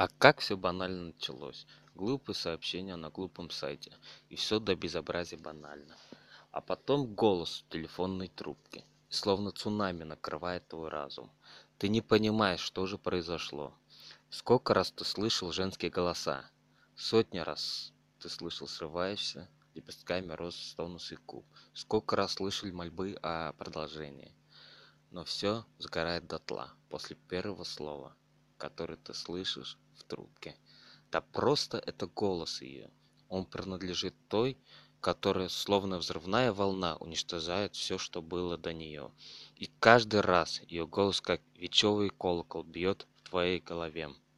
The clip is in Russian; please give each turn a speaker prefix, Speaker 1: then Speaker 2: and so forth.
Speaker 1: А как все банально началось? Глупые сообщения на глупом сайте. И все до безобразия банально. А потом голос в телефонной трубке. И словно цунами накрывает твой разум. Ты не понимаешь, что же произошло. Сколько раз ты слышал женские голоса? Сотни раз ты слышал срывающийся лепестками роз стонус и куб. Сколько раз слышали мольбы о продолжении. Но все сгорает дотла после первого слова, которое ты слышишь в трубке. Да просто это голос ее. Он принадлежит той, которая, словно взрывная волна, уничтожает все, что было до нее. И каждый раз ее голос, как вечевый колокол, бьет в твоей голове.